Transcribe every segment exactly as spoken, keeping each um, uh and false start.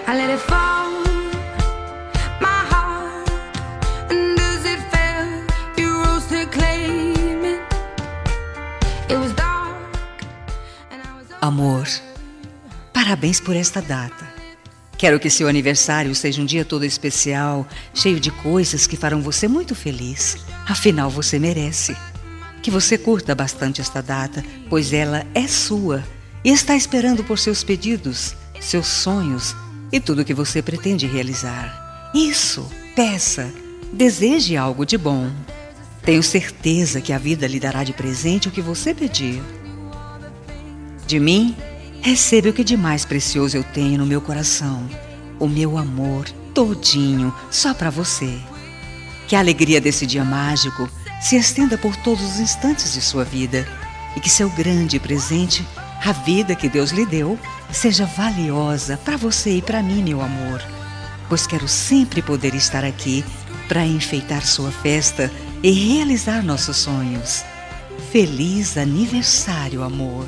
I let it fall, my heart, and as it fell, you rose to claim it. It was dark, and I was... Amor, parabéns por esta data. Quero que seu aniversário seja um dia todo especial, cheio de coisas que farão você muito feliz. Afinal, você merece. Que você curta bastante esta data, pois ela é sua e está esperando por seus pedidos, seus sonhos e tudo o que você pretende realizar. Isso, peça, deseje algo de bom. Tenho certeza que a vida lhe dará de presente o que você pedir. De mim, receba o que de mais precioso eu tenho no meu coração, o meu amor todinho só para você. Que a alegria desse dia mágico se estenda por todos os instantes de sua vida e que seu grande presente, a vida que Deus lhe deu, seja valiosa para você e para mim, meu amor, pois quero sempre poder estar aqui para enfeitar sua festa e realizar nossos sonhos. Feliz aniversário, amor!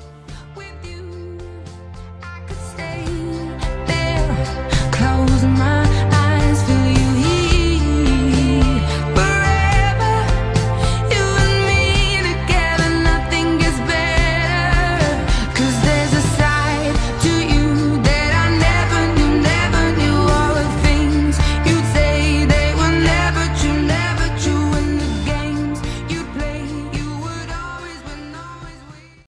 Closing my